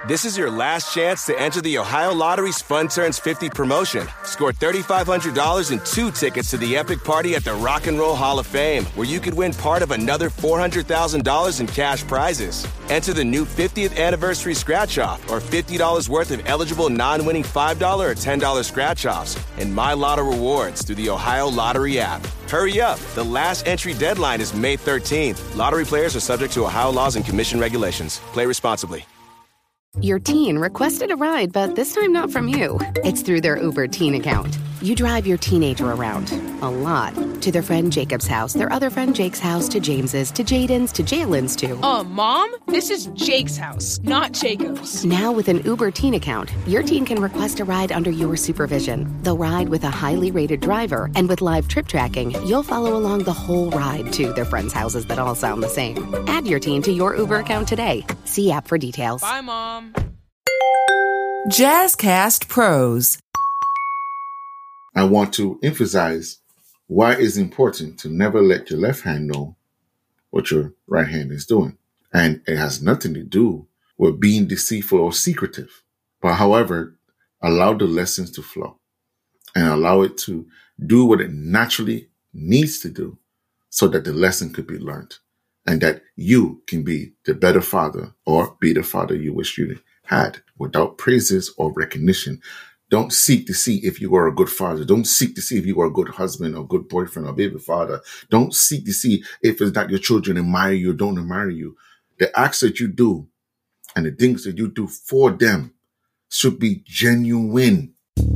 This is your last chance to enter the Ohio Lottery's Fun Turns 50 promotion. Score $3,500 and 2 tickets to the epic party at the Rock and Roll Hall of Fame, where you could win part of another $400,000 in cash prizes. Enter the new 50th anniversary scratch-off or $50 worth of eligible non-winning $5 or $10 scratch-offs and My Lotto rewards through the Ohio Lottery app. Hurry up. The last entry deadline is May 13th. Lottery players are subject to Ohio laws and commission regulations. Play responsibly. Your teen requested a ride, but this time not from you. It's through their Uber teen account. You drive your teenager around, a lot, to their friend Jacob's house, their other friend Jake's house, to James's, to Jaden's, to Jalen's, to... Mom? This is Jake's house, not Jacob's. Now with an Uber teen account, your teen can request a ride under your supervision. They'll ride with a highly rated driver, and with live trip tracking, you'll follow along the whole ride to their friends' houses that all sound the same. Add your teen to your Uber account today. See app for details. Bye, Mom. Jazzcast Pros. I want to emphasize why it's important to never let your left hand know what your right hand is doing. And it has nothing to do with being deceitful or secretive. But however, allow the lessons to flow and allow it to do what it naturally needs to do so that the lesson could be learned and that you can be the better father or be the father you wish you had without praises or recognition. Don't seek to see if you are a good father. Don't seek to see if you are a good husband or good boyfriend or baby father. Don't seek to see if it's that your children admire you or don't admire you. The acts that you do and the things that you do for them should be genuine.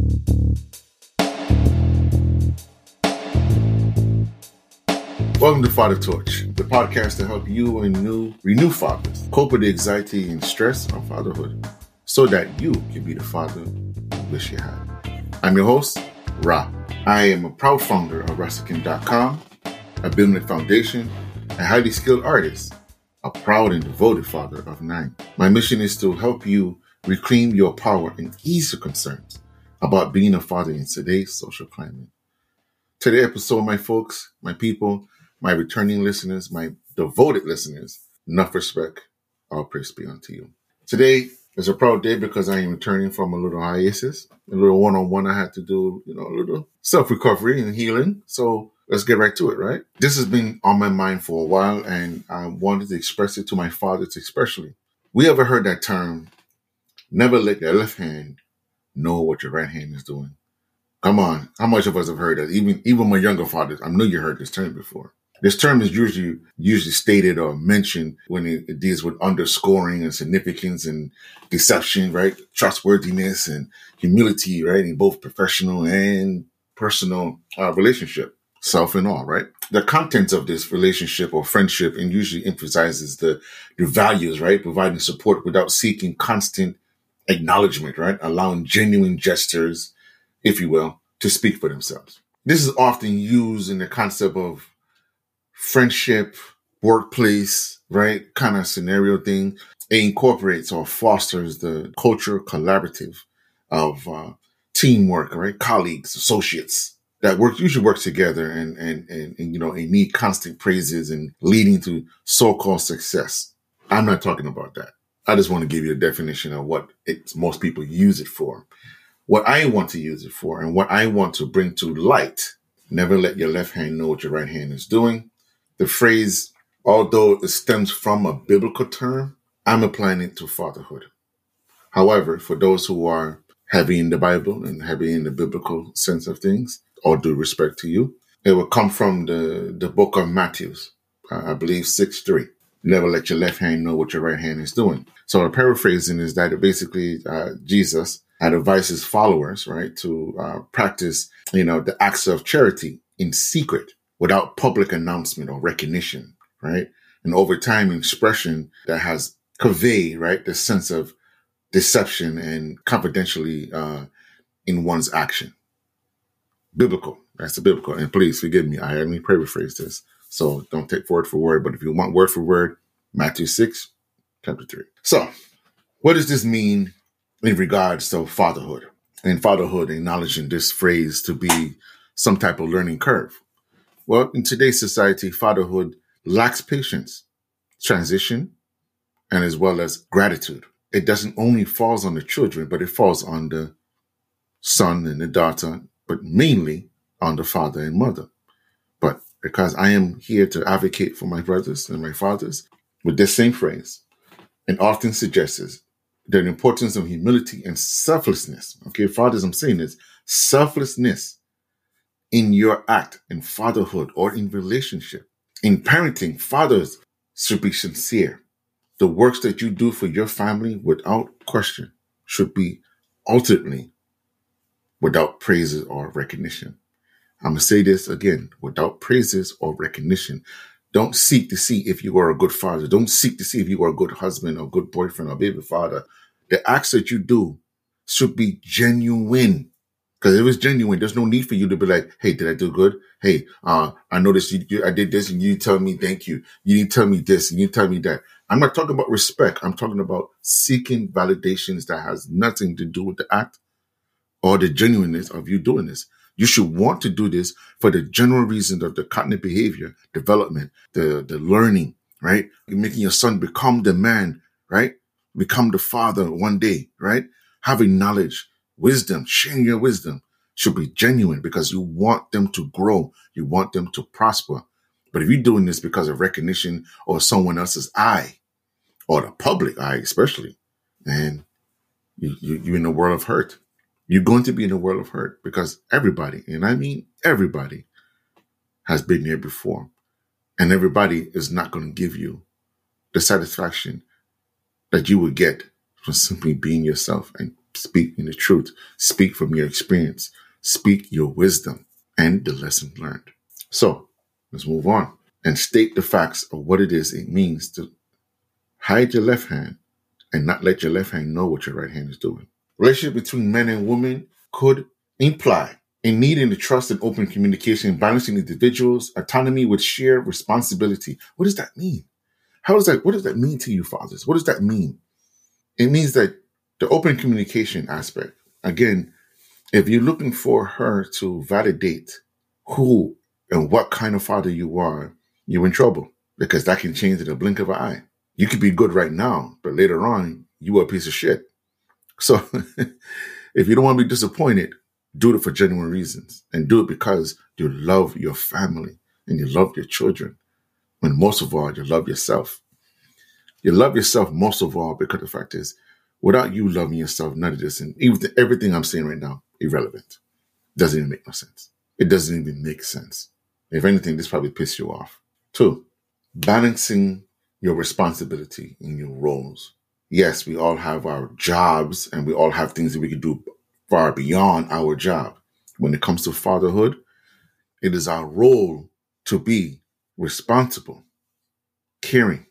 Welcome to Father Torch, the podcast to help you and renew fathers cope with the anxiety and stress of fatherhood so that you can be the father you wish you had. I'm your host, Ra. I am a proud founder of Rastakim.com, a Bimlik Foundation, a highly skilled artist, a proud and devoted father of 9. My mission is to help you reclaim your power and ease your concerns about being a father in today's social climate. Today's episode, my folks, my people, my returning listeners, my devoted listeners, enough respect, all praise be unto you. Today is a proud day because I am returning from a little hiatus, a little one-on-one I had to do, a little self-recovery and healing. So let's get right to it, right? This has been on my mind for a while, and I wanted to express it to my fathers especially. We ever heard that term, never let your left hand know what your right hand is doing? Come on, how much of us have heard that? Even my younger fathers, I know you heard this term before. This term is usually stated or mentioned when it deals with underscoring and significance and deception, right? Trustworthiness and humility, right? In both professional and personal relationship, self and all, right? The contents of this relationship or friendship and usually emphasizes the values, right? Providing support without seeking constant acknowledgement, right? Allowing genuine gestures, if you will, to speak for themselves. This is often used in the concept of friendship, workplace, right? Kind of scenario thing. It incorporates or fosters the culture collaborative of teamwork, right? Colleagues, associates that usually work together and need constant praises and leading to so-called success. I'm not talking about that. I just want to give you a definition of what most people use it for. What I want to use it for and what I want to bring to light, never let your left hand know what your right hand is doing. The phrase, although it stems from a biblical term, I'm applying it to fatherhood. However, for those who are heavy in the Bible and heavy in the biblical sense of things, all due respect to you, it will come from the book of Matthew, I believe 6:3. Never let your left hand know what your right hand is doing. So the paraphrasing is that basically Jesus had advised his followers, right, to practice, the acts of charity in secret without public announcement or recognition, right? And over time, expression that has conveyed, right, the sense of deception and confidentially in one's action. Biblical. That's the biblical. And please forgive me. I only paraphrase this. So don't take word for word. But if you want word for word, Matthew 6, chapter 3. So what does this mean in regards to fatherhood? And fatherhood, acknowledging this phrase to be some type of learning curve. Well, in today's society, fatherhood lacks patience, transition, and as well as gratitude. it doesn't only falls on the children, but it falls on the son and the daughter, but mainly on the father and mother. But because I am here to advocate for my brothers and my fathers with this same phrase, and often suggests the importance of humility and selflessness. Okay, fathers, I'm saying this, selflessness in your act in fatherhood or in relationship. In parenting, fathers should be sincere. The works that you do for your family, without question, should be ultimately without praises or recognition. I'm going to say this again, without praises or recognition. Don't seek to see if you are a good father. Don't seek to see if you are a good husband or good boyfriend or baby father. The acts that you do should be genuine. Because if it's genuine, there's no need for you to be like, hey, did I do good? Hey, I noticed I did this and you didn't tell me thank you. You didn't tell me this and you didn't tell me that. I'm not talking about respect. I'm talking about seeking validations that has nothing to do with the act or the genuineness of you doing this. You should want to do this for the general reason of the cognitive behavior, development, the learning, right? You're making your son become the man, right? Become the father one day, right? Having knowledge, wisdom, sharing your wisdom should be genuine because you want them to grow. You want them to prosper. But if you're doing this because of recognition or someone else's eye, or the public eye especially, then you're in a world of hurt. You're going to be in a world of hurt because everybody, and I mean everybody, has been there before. And everybody is not going to give you the satisfaction that you would get from simply being yourself and speaking the truth. Speak from your experience. Speak your wisdom and the lesson learned. So let's move on and state the facts of what it is it means to hide your left hand and not let your left hand know what your right hand is doing. Relationship between men and women could imply in needing the trust and open communication, balancing individuals' autonomy with shared responsibility. What does that mean? What does that mean to you, fathers? What does that mean? It means that the open communication aspect, again, if you're looking for her to validate who and what kind of father you are, you're in trouble because that can change in the blink of an eye. You could be good right now, but later on, you are a piece of shit. So if you don't want to be disappointed, do it for genuine reasons and do it because you love your family and you love your children. When most of all, you love yourself. You love yourself most of all because the fact is, without you loving yourself, none of this, and even everything I'm saying right now, irrelevant. Doesn't even make no sense. It doesn't even make sense. If anything, this probably pisses you off. 2, balancing your responsibility in your roles. Yes, we all have our jobs and we all have things that we can do far beyond our job. When it comes to fatherhood, it is our role to be responsible, caring,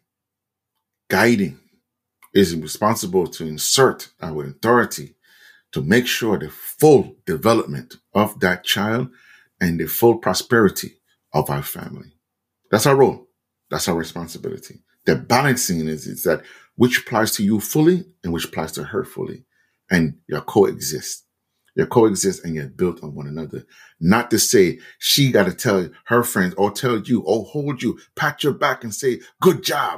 guiding. It is responsible to insert our authority to make sure the full development of that child and the full prosperity of our family. That's our role. That's our responsibility. The balancing is that which applies to you fully and which applies to her fully. And you coexist. You coexist and you're built on one another. Not to say she got to tell her friends or tell you or hold you, pat your back and say, good job.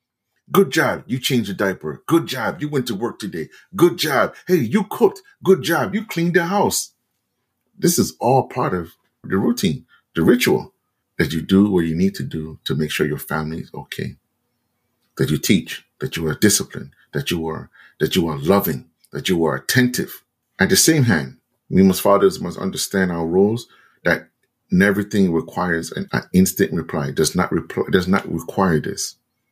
Good job. You changed your diaper. Good job. You went to work today. Good job. Hey, you cooked. Good job. You cleaned the house. This is all part of the routine, the ritual that you do what you need to do to make sure your family is okay. That you teach, that you are disciplined, that you are loving, that you are attentive. At the same hand, we fathers must understand our roles, that everything requires an instant reply. Does not require this.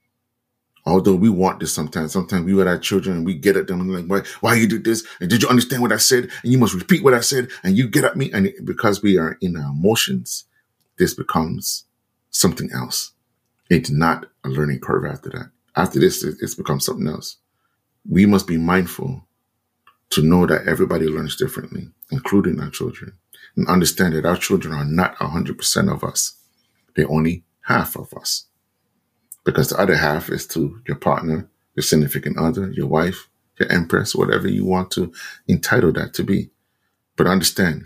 Although we want this sometimes we with our children and we get at them and like, why you did this? And did you understand what I said? And you must repeat what I said. And you get at me. And because we are in our emotions, this becomes something else. It's not a learning curve after that. After this, it's become something else. We must be mindful to know that everybody learns differently, including our children, and understand that our children are not 100% of us. They're only half of us. Because the other half is to your partner, your significant other, your wife, your empress, whatever you want to entitle that to be. But understand,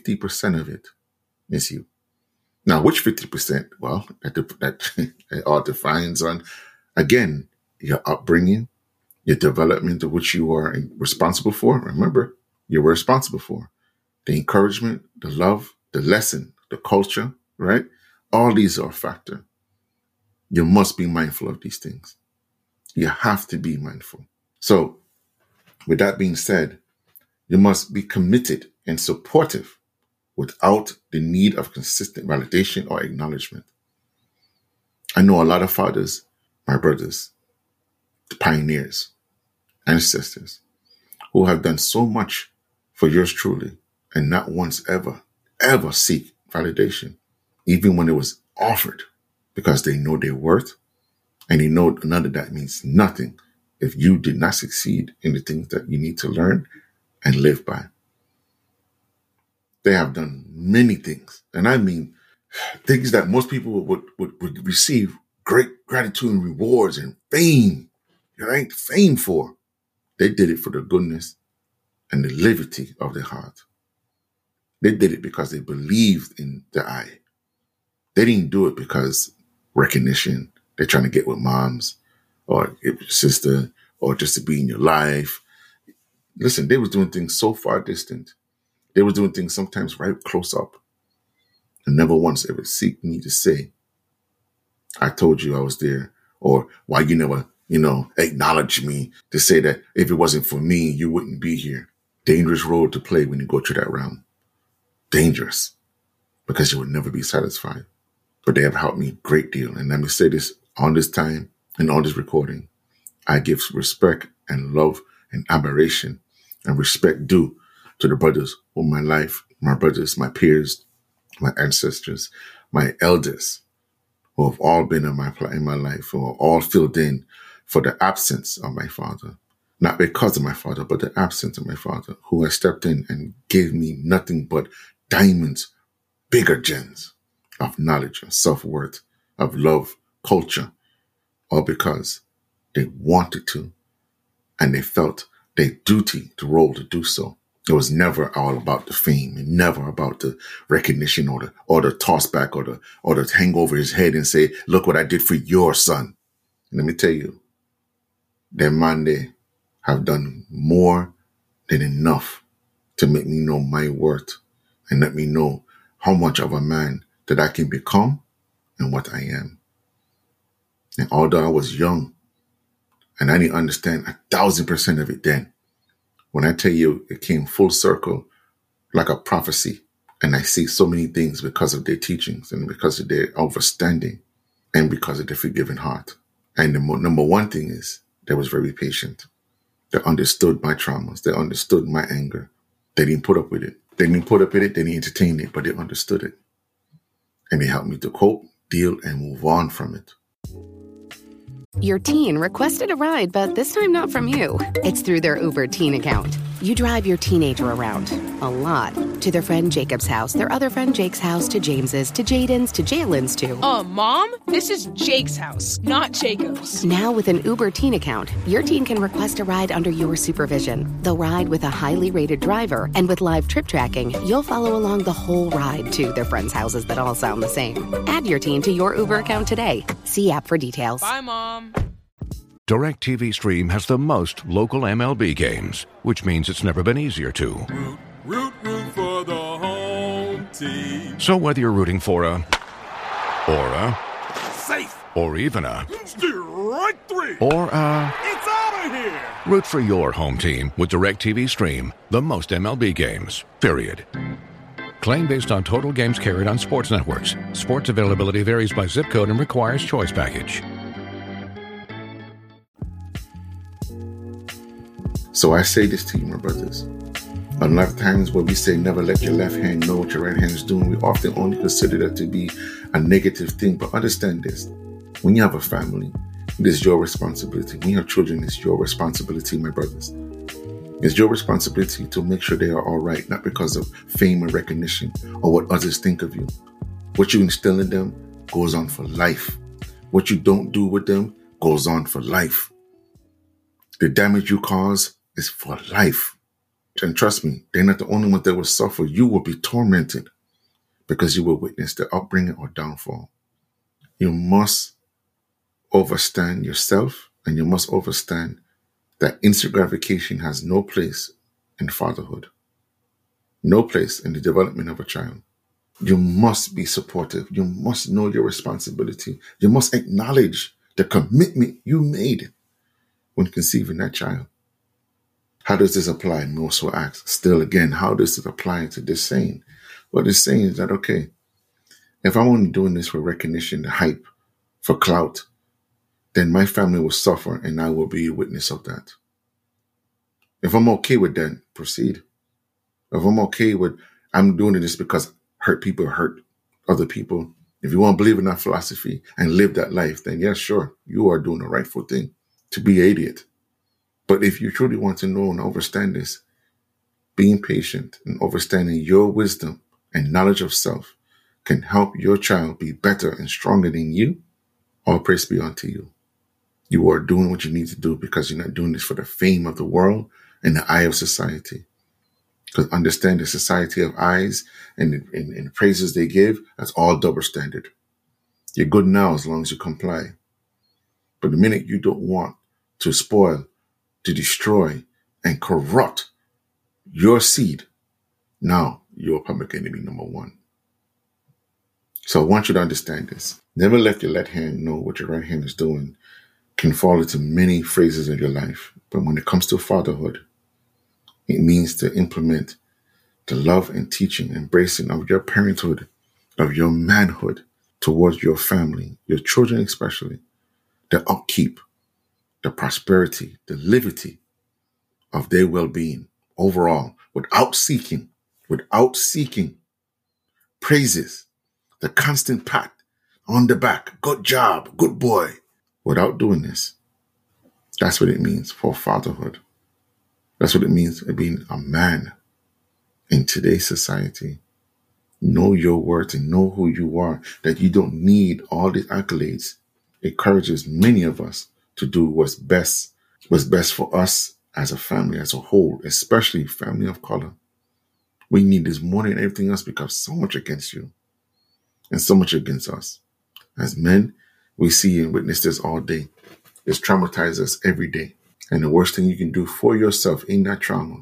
50% of it is you. Now, which 50%? Well, that it all defines on, again, your upbringing, your development of which you are responsible for. Remember, you're responsible for the encouragement, the love, the lesson, the culture, right? All these are a factor. You must be mindful of these things. You have to be mindful. So with that being said, you must be committed and supportive without the need of consistent validation or acknowledgement. I know a lot of fathers, my brothers, the pioneers, ancestors, who have done so much for yours truly and not once ever seek validation, even when it was offered, because they know their worth and they know none of that means nothing if you did not succeed in the things that you need to learn and live by. They have done many things, and I mean things that most people would receive great gratitude and rewards and fame, right? Fame for. They did it for the goodness and the liberty of their heart. They did it because they believed in the I. They didn't do it because recognition. They're trying to get with moms or your sister or just to be in your life. Listen, they was doing things so far distant. They was doing things sometimes right close up and never once ever seek me to say, I told you I was there, or why you never, acknowledge me, to say that if it wasn't for me, you wouldn't be here. Dangerous road to play when you go through that realm. Dangerous, because you will never be satisfied. But they have helped me a great deal. And let me say this on this time and on this recording. I give respect and love and admiration and respect due to the brothers of my life, my brothers, my peers, my ancestors, my elders, who have all been in my life, who are all filled in for the absence of my father. Not because of my father, but the absence of my father, who has stepped in and gave me nothing but diamonds, bigger gems of knowledge, of self-worth, of love, culture, all because they wanted to and they felt their duty to role to do so. It was never all about the fame and never about the recognition or the toss back or the hang over his head and say, look what I did for your son. And let me tell you, them man, they have done more than enough to make me know my worth and let me know how much of a man that I can become and what I am. And although I was young and I didn't understand 1,000% of it then, when I tell you it came full circle like a prophecy, and I see so many things because of their teachings and because of their understanding and because of their forgiving heart. And the number one thing is they was very patient. They understood my traumas. They understood my anger. They didn't put up with it. They didn't entertain it, but they understood it. And they helped me to cope, deal, and move on from it. Your teen requested a ride, but this time not from you. It's through their Uber teen account. You drive your teenager around, a lot, to their friend Jacob's house, their other friend Jake's house, to James's, to Jaden's, to Jalen's, to... Mom, this is Jake's house, not Jacob's. Now with an Uber teen account, your teen can request a ride under your supervision. They'll ride with a highly rated driver, and with live trip tracking, you'll follow along the whole ride to their friends' houses that all sound the same. Add your teen to your Uber account today. See app for details. Bye, Mom. DirecTV Stream has the most local MLB games, which means it's never been easier to. Root for the home team. So whether you're rooting for a Safe. or even a Strike three. or a It's out of here. root for your home team with DirecTV Stream, the most MLB games, period. Claim based on total games carried on sports networks. Sports availability varies by zip code and requires choice package. So I say this to you, my brothers. A lot of times when we say never let your left hand know what your right hand is doing, we often only consider that to be a negative thing. But understand this. When you have a family, it is your responsibility. When you have children, it's your responsibility, my brothers. It's your responsibility to make sure they are all right, not because of fame and recognition or what others think of you. What you instill in them goes on for life. What you don't do with them goes on for life. The damage you cause is for life. And trust me, they're not the only ones that will suffer. You will be tormented because you will witness their upbringing or downfall. You must overstand yourself and you must overstand that instant gratification has no place in fatherhood, no place in the development of a child. You must be supportive. You must know your responsibility. You must acknowledge the commitment you made when conceiving that child. How does this apply? And we also ask, still again, how does it apply to this saying? What it's saying is that, okay, if I'm only doing this for recognition, hype, for clout, then my family will suffer and I will be a witness of that. If I'm okay with that, proceed. If I'm okay with, I'm doing this because hurt people hurt other people. If you want to believe in that philosophy and live that life, then yes, sure, you are doing the rightful thing to be an idiot. But if you truly want to know and understand this, being patient and understanding your wisdom and knowledge of self can help your child be better and stronger than you. All praise be unto you. You are doing what you need to do because you're not doing this for the fame of the world and the eye of society. Because understand the society of eyes and the praises they give, that's all double standard. You're good now as long as you comply. But the minute you don't want to spoil, to destroy, and corrupt your seed, now you're public enemy number one. So I want you to understand this. Never let your left hand know what your right hand is doing can fall into many phrases of your life. But when it comes to fatherhood, it means to implement the love and teaching, embracing of your parenthood, of your manhood towards your family, your children especially, the upkeep, the prosperity, the liberty of their well-being overall, without seeking praises, the constant pat on the back, good job, good boy. Without doing this, that's what it means for fatherhood. That's what it means being a man in today's society. Know your worth and know who you are, that you don't need all these accolades. It encourages many of us to do what's best for us as a family, as a whole, especially family of color. We need this more than everything else because so much against you and so much against us. As men, we see and witness this all day. It's traumatized us every day. And the worst thing you can do for yourself in that trauma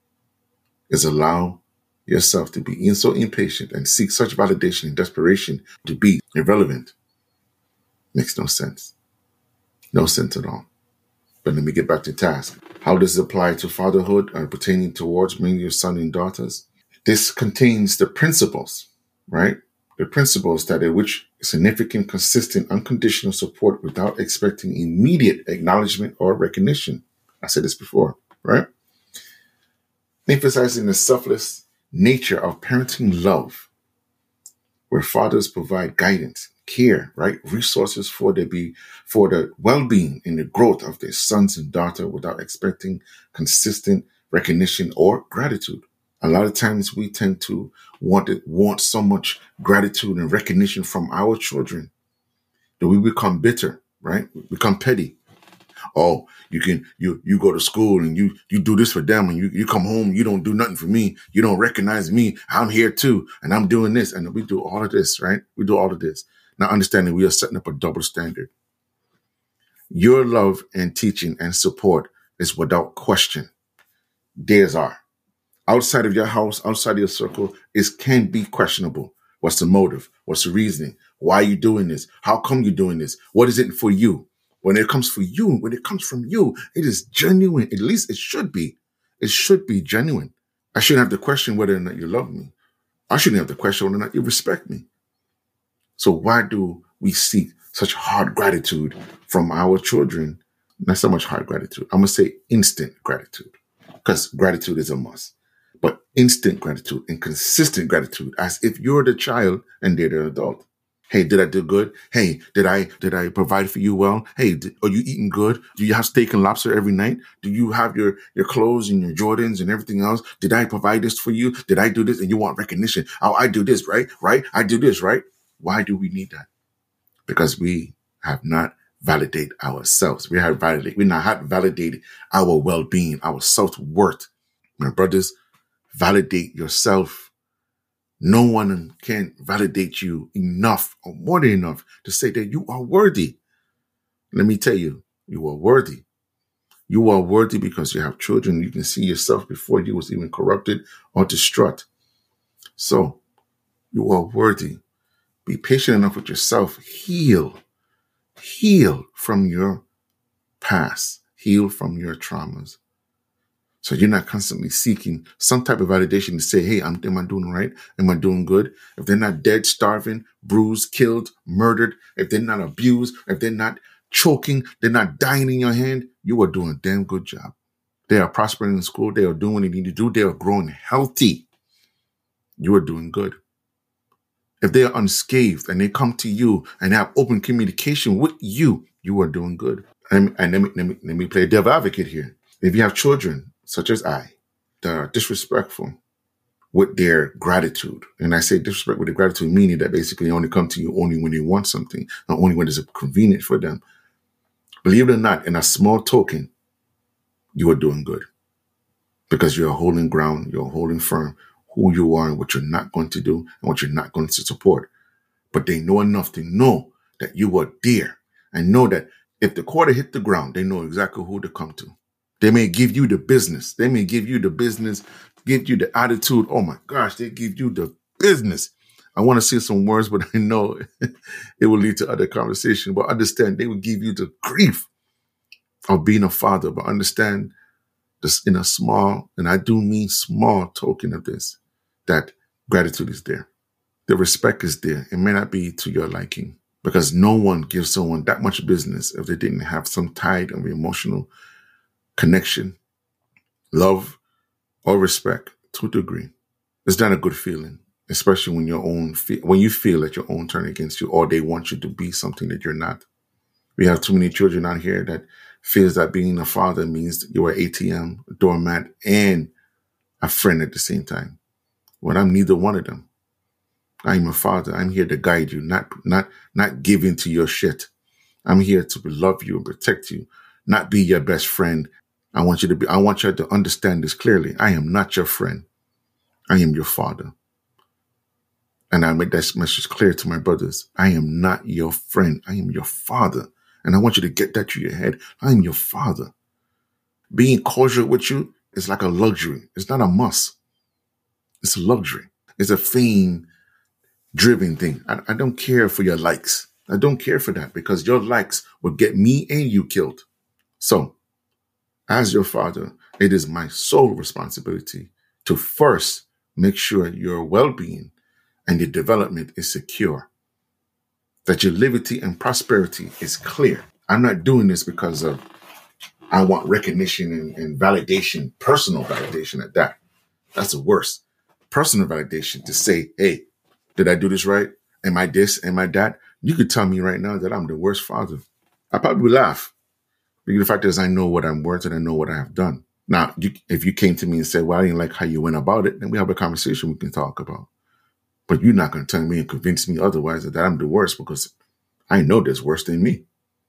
is allow yourself to be so impatient and seek such validation and desperation to be irrelevant. Makes no sense. No sense at all. But let me get back to task. How does it apply to fatherhood and pertaining towards bringing your son and daughters? This contains the principles, right? The principles that in which significant, consistent, unconditional support without expecting immediate acknowledgement or recognition. I said this before, right? Emphasizing the selfless nature of parenting love, where fathers provide guidance, care, right? Resources for the well-being and the growth of their sons and daughters without expecting consistent recognition or gratitude. A lot of times we tend to want so much gratitude and recognition from our children that we become bitter, right? We become petty. Oh, you go to school and you do this for them and you come home, you don't do nothing for me. You don't recognize me. I'm here too. And I'm doing this. And we do all of this, right? We do all of this. Now understanding we are setting up a double standard. Your love and teaching and support is without question. Theirs are. Outside of your house, outside of your circle, it can be questionable. What's the motive? What's the reasoning? Why are you doing this? How come you're doing this? What is it for you? When it comes from you, it is genuine. At least it should be. It should be genuine. I shouldn't have to question whether or not you love me. I shouldn't have to question whether or not you respect me. So why do we seek such hard gratitude from our children? Not so much hard gratitude. I'm going to say instant gratitude, because gratitude is a must. But instant gratitude and consistent gratitude, as if you're the child and they're the adult. Hey, did I do good? Hey, did I provide for you well? Hey, are you eating good? Do you have steak and lobster every night? Do you have your clothes and your Jordans and everything else? Did I provide this for you? Did I do this? And you want recognition. Oh, I do this, right? Right? I do this, right? Why do we need that? Because we have not validated ourselves. We have not validated our well-being, our self-worth. My brothers, validate yourself. No one can validate you enough or more than enough to say that you are worthy. Let me tell you, you are worthy. You are worthy because you have children. You can see yourself before you was even corrupted or distraught. So you are worthy. Be patient enough with yourself. Heal from your past. Heal from your traumas. So you're not constantly seeking some type of validation to say, hey, am I doing right? Am I doing good? If they're not dead, starving, bruised, killed, murdered, if they're not abused, if they're not choking, they're not dying in your hand, you are doing a damn good job. They are prospering in school. They are doing what they need to do. They are growing healthy. You are doing good. If they are unscathed and they come to you and have open communication with you, you are doing good. And let me play devil advocate here. If you have children, such as I, that are disrespectful with their gratitude, and I say disrespect with their gratitude, meaning that basically they only come to you only when they want something, and only when it's convenient for them. Believe it or not, in a small token, you are doing good because you're holding ground, you're holding firm who you are and what you're not going to do and what you're not going to support. But they know enough to know that you are there and know that if the quarter hit the ground, they know exactly who to come to. They may give you the business. They may give you the business, give you the attitude. Oh my gosh, they give you the business. I want to say some words, but I know it will lead to other conversation. But understand, they will give you the grief of being a father. But understand this in a small, and I do mean small token of this, that gratitude is there. The respect is there. It may not be to your liking because no one gives someone that much business if they didn't have some tide of emotional connection, love, or respect to a degree. It's not a good feeling, especially when you feel that your own turn against you or they want you to be something that you're not. We have too many children out here that feels that being a father means you're an ATM, a doormat, and a friend at the same time. Well, I'm neither one of them. I'm a father. I'm here to guide you, not give in to your shit. I'm here to love you and protect you, not be your best friend. I want you to understand this clearly. I am not your friend. I am your father. And I make that message clear to my brothers. I am not your friend. I am your father. And I want you to get that to your head. I am your father. Being cordial with you is like a luxury. It's not a must. It's a luxury. It's a fame-driven thing. I don't care for your likes. I don't care for that because your likes will get me and you killed. So, as your father, it is my sole responsibility to first make sure your well-being and your development is secure, that your liberty and prosperity is clear. I'm not doing this because of I want recognition and validation, personal validation at that. That's the worst. Personal validation to say, hey, did I do this right? Am I this? Am I that? You could tell me right now that I'm the worst father. I probably would laugh. Because the fact is I know what I'm worth and I know what I have done. Now, if you came to me and said, well, I didn't like how you went about it, then we have a conversation we can talk about. But you're not going to tell me and convince me otherwise that I'm the worst because I know there's worse than me.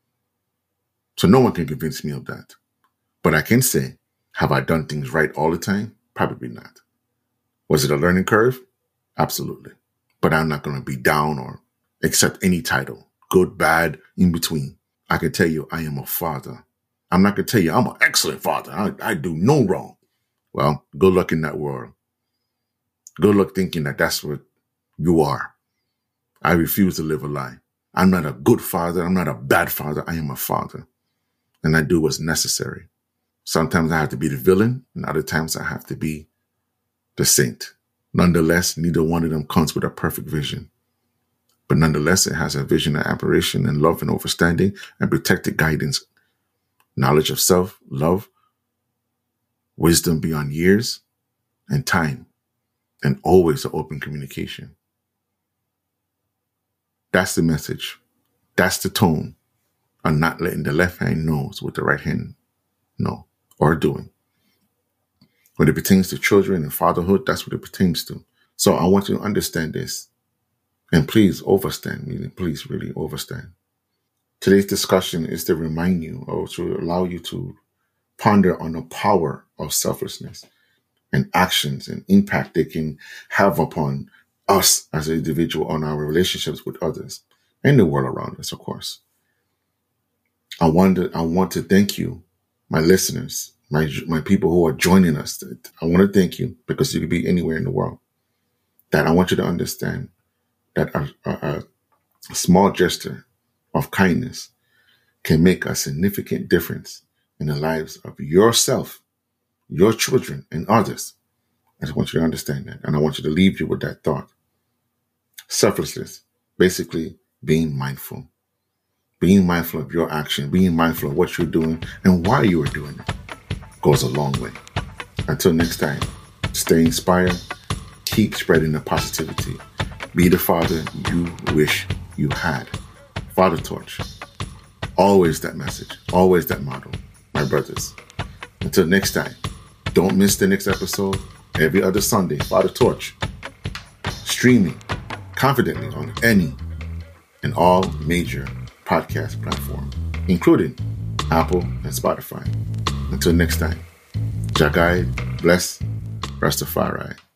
So no one can convince me of that. But I can say, have I done things right all the time? Probably not. Was it a learning curve? Absolutely. But I'm not going to be down or accept any title, good, bad, in between. I can tell you I am a father. I'm not going to tell you I'm an excellent father. I do no wrong. Well, good luck in that world. Good luck thinking that that's what you are. I refuse to live a lie. I'm not a good father. I'm not a bad father. I am a father. And I do what's necessary. Sometimes I have to be the villain, and other times I have to be the saint. Nonetheless, neither one of them comes with a perfect vision. But nonetheless, it has a vision of admiration and love and understanding and protected guidance, knowledge of self, love, wisdom beyond years and time, and always an open communication. That's the message. That's the tone. I'm not letting the left hand know what the right hand know or doing. When it pertains to children and fatherhood, that's what it pertains to. So I want you to understand this. And please overstand, meaning please really overstand. Today's discussion is to remind you or to allow you to ponder on the power of selflessness and actions and impact they can have upon us as an individual on our relationships with others and the world around us, of course. I want to thank you, my listeners, my people who are joining us. I want to thank you, because you could be anywhere in the world. That I want you to understand that a small gesture of kindness can make a significant difference in the lives of yourself, your children, and others. I just want you to understand that. And I want you to leave you with that thought. Selflessness, basically being mindful. Being mindful of your action, being mindful of what you're doing and why you are doing it goes a long way. Until next time, stay inspired, keep spreading the positivity. Be the father you wish you had. Father Torch. Always that message, always that motto, my brothers. Until next time, don't miss the next episode. Every other Sunday, Father Torch, streaming confidently on any and all major podcast platforms, including Apple and Spotify. Until next time, Jagai, bless, Rastafari.